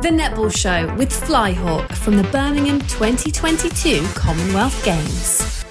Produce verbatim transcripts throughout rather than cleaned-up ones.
The Netball Show with Flyhawk from the Birmingham twenty twenty-two Commonwealth Games.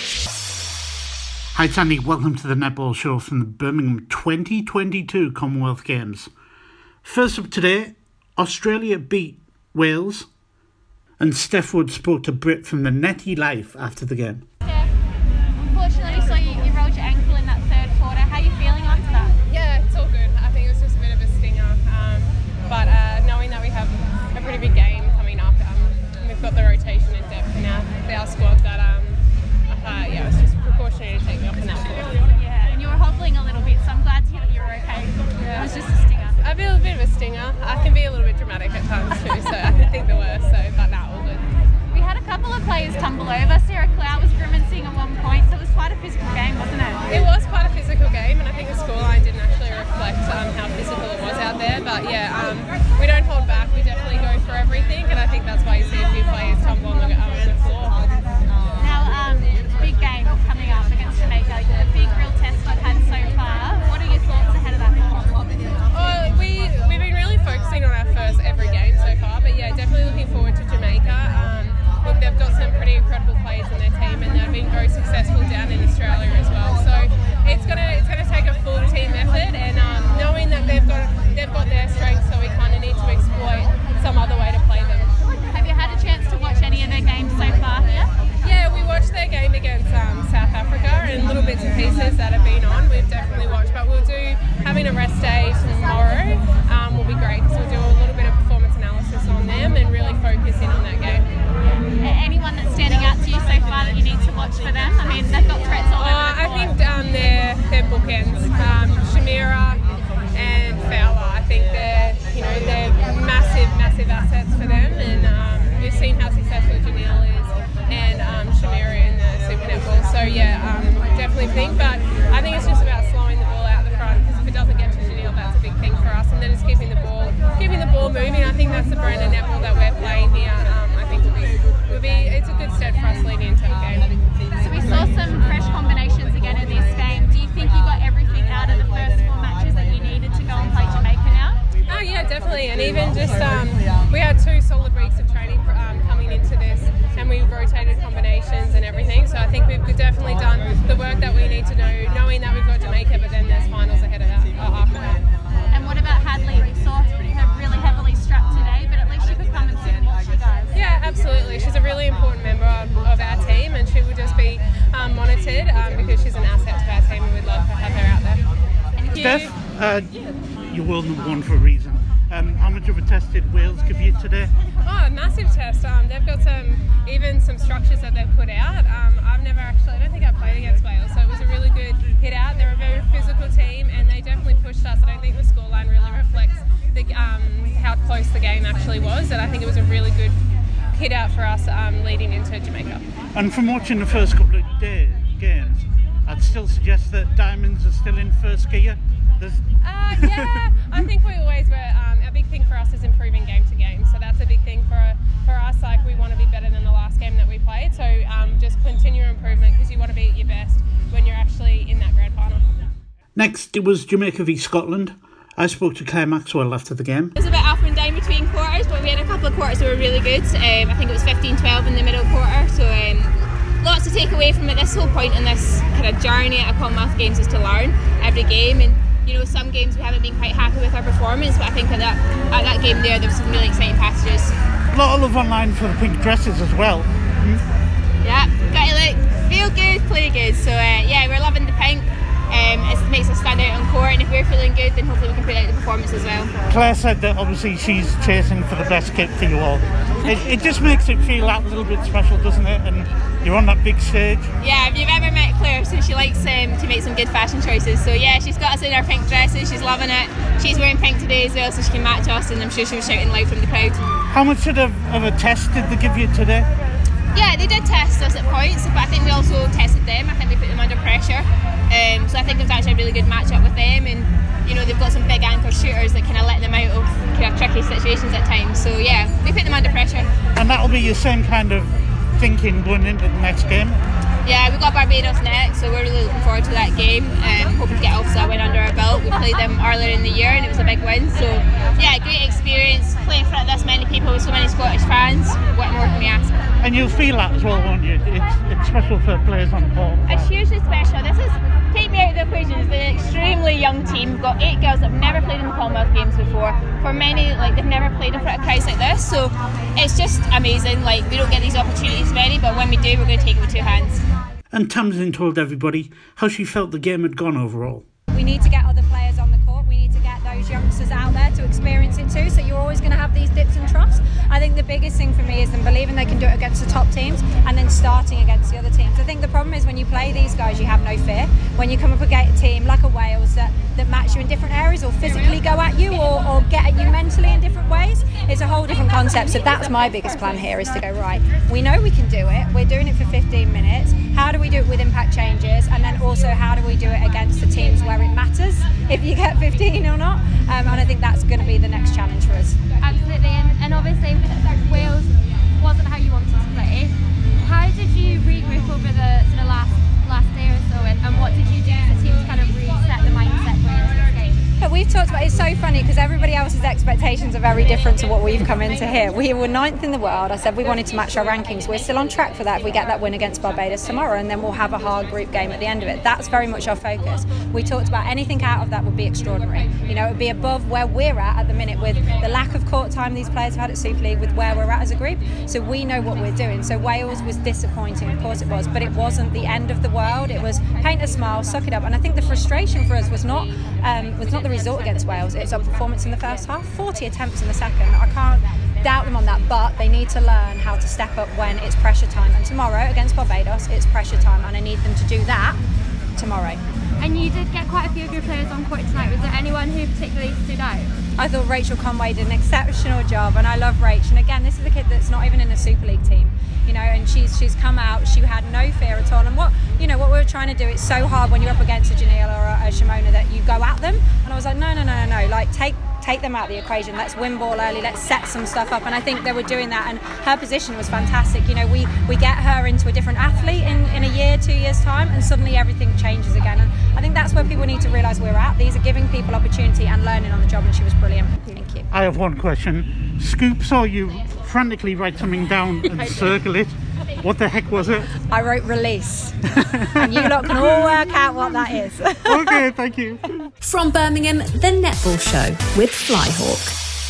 Hi Sandy, welcome to the Netball Show from the Birmingham twenty twenty-two Commonwealth Games. First up today, Australia beat Wales, and Steph Wood spoke to Brit from the Netty Life after the game. Yeah, unfortunately, so you, you rolled your ankle in that third quarter. How are you feeling after that? Yeah, it's all good. I think it was just a bit of a stinger. Um, but uh, knowing that we have a pretty big game coming up, um, we've got the rotation and depth in our, our squad that, um, uh, yeah, it's just precautionary to take me off in that floor. Yeah, and you were hobbling a little bit, so I'm glad to hear that you were okay. Yeah. It was just a stinger. I feel a bit of a stinger. I can be a little bit dramatic at times too, so I can think the worst, so, but no, all good. We had a couple of players tumble over. Sarah Clout was grimacing at one point, so it was quite a physical game, wasn't it? It was quite a physical game, and I think the scoreline didn't actually reflect um, how physical it was out there, but yeah, um, we don't hold back. We definitely go for everything, and I think that's why you see a few players tumble on the, um, on the floor. Now, um, big game coming up against Jamaica, the big real test we've had so far. What are your thoughts ahead of that? Oh, we, we've been really focusing on our first every game so far, but yeah, definitely looking forward to Jamaica. Um, look, they've got some pretty incredible players in their team, and they've been very successful down in Australia as well. So it's gonna it's gonna take a full team effort, and um, knowing that they've got they've got their strengths, so we kind of need to exploit some other way to play them. Have you had a chance to watch any of their games so far here? Yeah, we watched their game against um, South Africa, and little bits and pieces that have been on, we've definitely watched. But we'll do having a rest day tomorrow. Um, will be great because we'll do a little bit of performance analysis on them and really focus in on that game. Anyone that's standing out to you so far that you need to watch for them? I mean, they've got threats all over Uh, the I court. think um, their their bookends, um, Shamira and Fowler. I think they're you know they're massive, massive assets for them, and um, we've seen how successful Janelle is and um, Shamira in the Super Netball. So yeah, um, definitely think. But I think it's just about slowing the ball out the front, because if it doesn't get to Janelle, that's a big thing for us. And then it's keeping the ball, keeping the ball moving. I think that's the brand of netball that we're playing here. Um, I think will be will be it's a good step for us leading into the game. So we saw some fresh combinations again in this game. Do you think you got everything out of the first four matches that you needed to go and play Jamaica now? Oh yeah, definitely. And even just um, we had two solid weeks of training um, coming into this, and we rotated combinations and everything. So I think we've definitely done the work that we need to do, knowing that we've got Jamaica, but then there's finals ahead of that uh, after that. And what about Hadley? We saw her really heavily strapped today, but at least she could come and sit and watch you guys. Yeah, absolutely. She's a really important member of, of our team, and she will just be um, monitored um, because she's an asset to our team, and we'd love to have her out there. Thank you. Steph, uh, you're world number one for a reason. Um, how much of a test did Wales give you today? Oh, massive test. Um, they've got some, even some structures that they've put out. Um, I've never actually, I don't think I've played against Wales, so it was a really good hit out. They're a very physical team, and they definitely pushed us. I don't think the scoreline really reflects the, um, how close the game actually was, and I think it was a really good hit out for us um, leading into Jamaica. And from watching the first couple of day, games, I'd still suggest that Diamonds are still in first gear. There's Uh, yeah, I think we always were. Um, a big thing for us is improving game to game, so that's a big thing for for us. Like, we want to be better than the last game that we played, so um, just continue improvement, because you want to be at your best when you're actually in that grand final. Next, it was Jamaica v Scotland. I spoke to Claire Maxwell after the game. It was a bit up and down between quarters, but we had a couple of quarters that were really good. Um, I think it was fifteen twelve in the middle quarter, so um, lots to take away from it. This whole point in this kind of journey at a Commonwealth Games is to learn every game, and you know, some games we haven't been quite happy with our performance, but I think at that at that game there, there were some really exciting passages. A lot of love online for the pink dresses as well. Yeah, got to look, feel good, play good. So uh, yeah, we're loving the pink. Um, it makes us stand out on court, and if we're feeling good, then hopefully we can put out the performance as well. Claire said that obviously she's chasing for the best kit for you all. It, it just makes it feel that little bit special, doesn't it? And you're on that big stage. Yeah, if you've ever met Claire, so she likes um, to make some good fashion choices. So yeah, she's got us in our pink dresses, she's loving it. She's wearing pink today as well, so she can match us, and I'm sure she was shouting loud from the crowd. How much of a, of a test did they give you today? Yeah, they did test us at points, but I think we also tested them. I think we put them under pressure. Um, so I think it was actually a really good match up with them, and you know, they've got some big anchor shooters that kind of let them out of kind of tricky situations at times. So yeah, we put them under pressure. And that'll be your same kind of thinking going into the next game? Yeah, we've got Barbados next, so we're really looking forward to that game. Um, hoping to get obviously a win under our belt. We played them earlier in the year and it was a big win. So yeah, great experience playing for this with so many Scottish fans, what more can we ask? And you'll feel that as well, won't you? It's, it's special for players on the court. It's hugely special. This is, take me out of the equation, it's an extremely young team. We've got eight girls that have never played in the Commonwealth Games before. For many, like, they've never played in front of crowds like this, so it's just amazing. Like, we don't get these opportunities many, but when we do, we're going to take it with two hands. And Tamsin told everybody how she felt the game had gone overall. We need to get other players on the court. We need to get those youngsters out there to experience it too. So you're always going to have these dips and troughs. I think the biggest thing for me is them believing they can do it against the top teams and then starting against the other teams. I think the problem is when you play these guys, you have no fear. When you come up against a team like a Wales that, that match you in different areas or physically go at you or, or get at you mentally in different ways, it's a whole different concept. So that's my biggest plan here, is to go, right, we know we can do it. We're doing it for fifteen minutes. How do we do it with impact changes? And then also, how do we do it against the teams where it matters, if you get fifteen or not? Um, and I think that's going to be the next challenge for us. Absolutely, and, and obviously Wales wasn't how you wanted to play. How did you regroup over the sort of last last day or so, and, and what did you do as a team to kind of reset the mindset going into this game? But we've talked about, it's so funny because everybody else's expectations are very different to what we've come into here. We were ninth in the world. I said we wanted to match our rankings. We're still on track for that if we get that win against Barbados tomorrow, and then we'll have a hard group game at the end of it. That's very much our focus. We talked about anything out of that would be extraordinary. You know, it would be above where we're at at the minute with the lack of court time these players have had at Super League, with where we're at as a group. So we know what we're doing. So Wales was disappointing, of course it was, but it wasn't the end of the world. It was paint a smile, suck it up. And I think the frustration for us was not um, was not the result against Wales. It's our performance in the first half, forty attempts in the second. I can't doubt them on that, but they need to learn how to step up when it's pressure time. And tomorrow against Barbados, it's pressure time, and I need them to do that tomorrow. And you did get quite a few of your players on court tonight. Was there anyone who particularly stood out? I thought Rachel Conway did an exceptional job, and I love Rach. And again, this is a kid that's not even in a Super League team, you know, and she's she's come out. She had no fear at all. And what you know, what we were trying to do, it's so hard when you're up against a Janelle or a, a Shimona that you go at them. And I was like, no, no, no, no, no, like take. take them out of the equation, let's win ball early, let's set some stuff up. And I think they were doing that, and her position was fantastic. You know, we we get her into a different athlete in, in a year, two years time, and suddenly everything changes again. And I think that's where people need to realise we're at. These are giving people opportunity and learning on the job, and she was brilliant. Thank you. I have one question. Scoop saw you frantically write something down and circle it. What the heck was it? I wrote release. And you lot can all work out what that is. Okay, thank you. From Birmingham, the Netball Show with Flyhawk.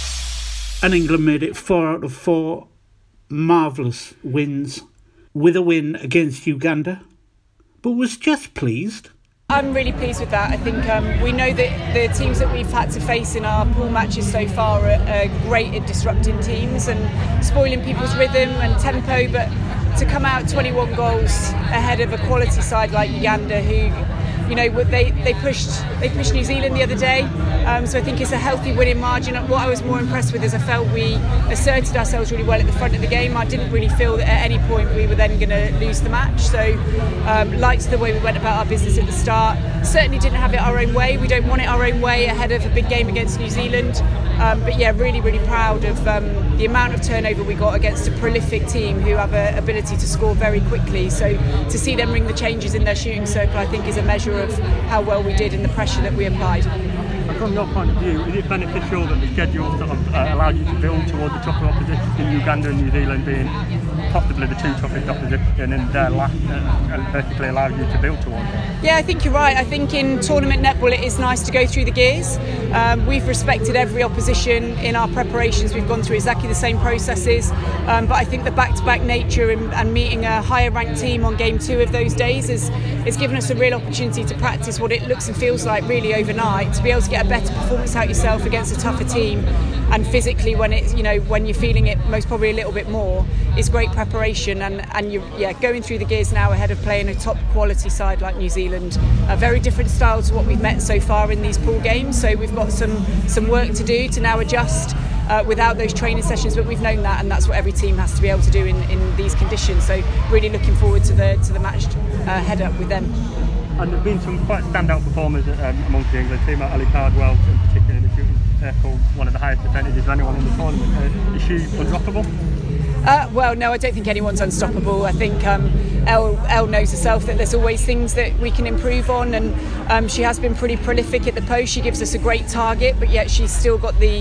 And England made it four out of four marvellous wins, with a win against Uganda, but was just pleased. I'm really pleased with that. I think um, we know that the teams that we've had to face in our pool matches so far are, are great at disrupting teams and spoiling people's rhythm and tempo, but to come out twenty-one goals ahead of a quality side like Uganda, who, you know, they they pushed they pushed New Zealand the other day, um, so I think it's a healthy winning margin. What I was more impressed with is I felt we asserted ourselves really well at the front of the game. I didn't really feel that at any point we were then going to lose the match, so um, liked the way we went about our business at the start. Certainly didn't have it our own way. We don't want it our own way ahead of a big game against New Zealand, um, but yeah, really really proud of um, the amount of turnover we got against a prolific team who have an ability to score very quickly. So to see them bring the changes in their shooting circle, I think is a measure of how well we did and the pressure that we applied. From your point of view, is it beneficial that the schedule sort of uh, allowed you to build toward the tougher opposition, in Uganda and New Zealand being possibly the two toughest opposition, and their last uh, basically allowed you to build toward them? Yeah, I think you're right. I think in tournament netball it is nice to go through the gears. Um, we've respected every opposition in our preparations. We've gone through exactly the same processes, um, but I think the back-to-back nature and, and meeting a higher ranked team on game two of those days has, has given us a real opportunity to practice what it looks and feels like really overnight, to be able to get a better performance out yourself against a tougher team, and physically when it's, you know, when you're feeling it most probably a little bit more, it's great preparation. And, and you're yeah, going through the gears now ahead of playing a top quality side like New Zealand, a very different style to what we've met so far in these pool games, so we've got some some work to do to now adjust uh, without those training sessions, but we've known that, and that's what every team has to be able to do in, in these conditions. So really looking forward to the to the match uh, head up with them. And there's been some quite standout performers um, amongst the England team. Ellie Cardwell in particular in the shooting circle, one of the highest percentages of anyone in the tournament. Uh, is she undroppable? Uh, well, no, I don't think anyone's unstoppable. I think um, Elle, Elle knows herself that there's always things that we can improve on, and um, she has been pretty prolific at the post. She gives us a great target, but yet she's still got the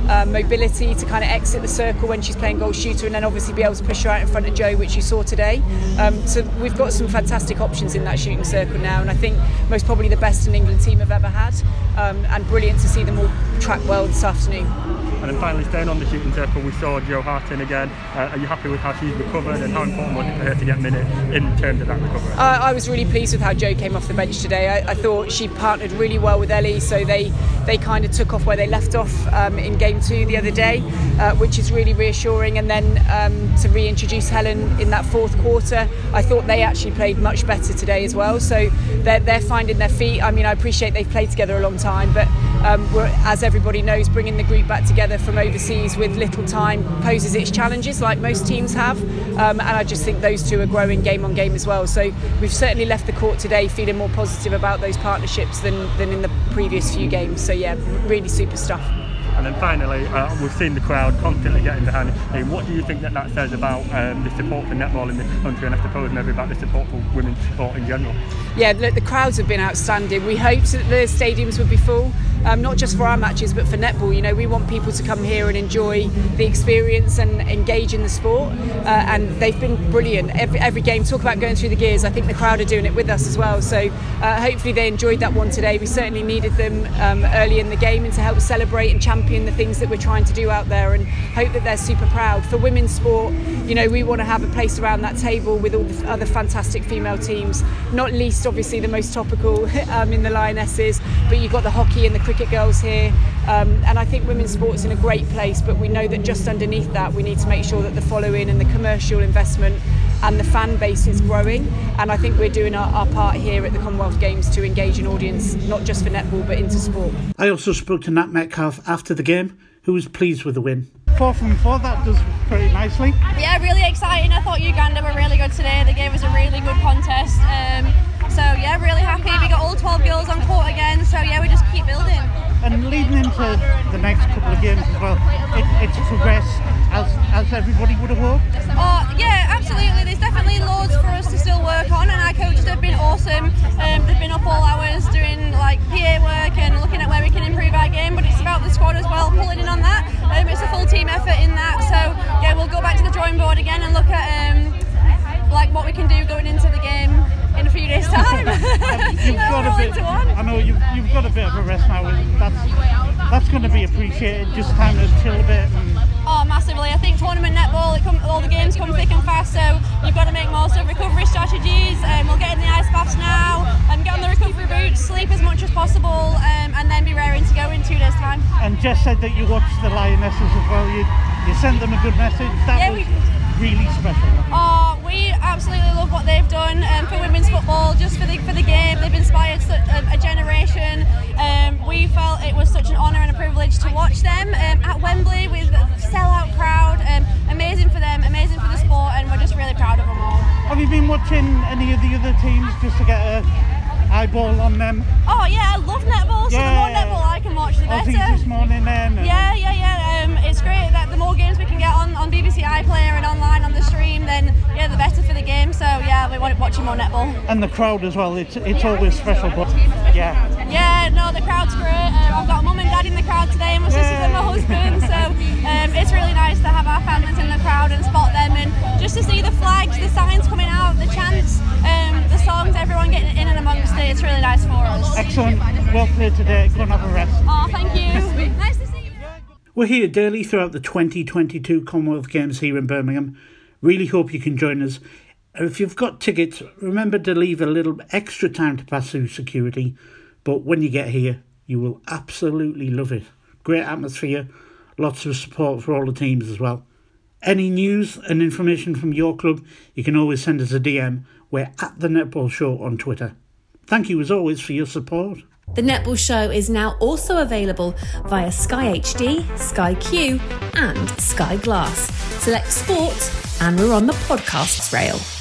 uh, mobility to kind of exit the circle when she's playing goal shooter, and then obviously be able to push her out in front of Jo, which you saw today. Um, so we've got some fantastic options in that shooting circle now, and I think most probably the best an England team have ever had, um, and brilliant to see them all track well this afternoon. And then finally, staying on the shooting circle, we saw Jo Harten again. Uh, are you happy with how she's recovered, and how important was it for her to get minutes in terms of that recovery? Uh, I was really pleased with how Jo came off the bench today. I, I thought she partnered really well with Ellie, so they, they kind of took off where they left off um, in game two the other day, uh, which is really reassuring. And then um, to reintroduce Helen in that fourth quarter, I thought they actually played much better today as well. So they're, they're finding their feet. I mean, I appreciate they've played together a long time, but um, we're, as everybody knows, bringing the group back together from overseas with little time poses its challenges, like most teams have, um, and I just think those two are growing game on game as well. So we've certainly left the court today feeling more positive about those partnerships than, than in the previous few games. So yeah, really super stuff. And then finally, uh, we've seen the crowd constantly getting behind it. What do you think that that says about um, the support for netball in the country, and I suppose maybe about the support for women's sport in general? Yeah, look, the crowds have been outstanding. We hoped that the stadiums would be full, um, not just for our matches but for netball. You know, we want people to come here and enjoy the experience and engage in the sport, uh, and they've been brilliant. Every, every game, talk about going through the gears, I think the crowd are doing it with us as well. So uh, hopefully they enjoyed that one today. We certainly needed them um, early in the game and to help celebrate and champion the things that we're trying to do out there, and hope that they're super proud. For women's sport, you know, we want to have a place around that table with all the other fantastic female teams, not least obviously the most topical um, in the Lionesses, but you've got the hockey and the cricket girls here, um, and I think women's sport's in a great place, but we know that just underneath that we need to make sure that the following and the commercial investment and the fan base is growing, and I think we're doing our, our part here at the Commonwealth Games to engage an audience not just for netball but into sport. I also spoke to Nat Metcalfe after the game, who was pleased with the win. Four from four, that does pretty nicely. Yeah, really exciting. I thought Uganda were really good today. They gave us a really good contest. Um, so yeah, really happy. We got all twelve girls on court again, so yeah, we just keep building. And leading into the next couple of games as well, it, it's progressed as, as everybody would have hoped. Oh yeah, absolutely. There's definitely loads for us to still work on, and our coaches have been awesome. Um, they've been up all hours doing like P A work and looking at where we can improve our game, but it's about the squad as well, pulling in on that. Um, it's a full team effort in that, so yeah, we'll go back to the drawing board again and look at um, like what we can do going into the game in a few days' time. You've got a bit, I know you've, you've got a bit of a rest now. That's that's going to be appreciated. Just time to chill a bit. And oh, massively. I think tournament netball, it come, all the games come thick and fast, so you've got to make most of recovery strategies. Um, we'll get in the ice baths now and get on the recovery boots, sleep as much as possible, um, and then be raring to go in two days' time. And Jess said that you watched the Lionesses as well. You you sent them a good message. That yeah, was we, really special. Oh, we absolutely love what they've done um, for women's football, just for the for the game. They've inspired such a, a generation. Um, we felt it was such an honour and a privilege to watch them um, at Wembley with a sellout crowd. Um, amazing for them, amazing for the sport, and we're just really proud of them all. Have you been watching any of the other teams just to get a eyeball on them? Oh yeah, I love netball, so yeah. The more netball I can watch, the better. Aussies this morning then. Yeah, yeah, yeah. Um, it's great that the more games we can get on, on B B C iPlayer and online on the stream, then yeah, the better for the game. So yeah, we want watching more netball. And the crowd as well. It's it's always special, but yeah. Yeah, no, the crowd's great. Um, I've got mum and dad in the crowd today, and my sisters yeah. and my husband. So um, it's really nice to have our families in the crowd and spot them, and just to see the flags, the signs coming out, the chants, um, the songs, everyone getting in and amongst it. It's really nice for us. Excellent. Well played today. Go and have a rest. Oh, thank you. Nice to see you. We're here daily throughout the twenty twenty-two Commonwealth Games here in Birmingham. Really hope you can join us. If you've got tickets, remember to leave a little extra time to pass through security. But when you get here, you will absolutely love it. Great atmosphere, lots of support for all the teams as well. Any news and information from your club, you can always send us a D M. We're at The Netball Show on Twitter. Thank you as always for your support. The Netball Show is now also available via Sky H D, Sky Q and Sky Glass. Select sport and we're on the podcasts rail.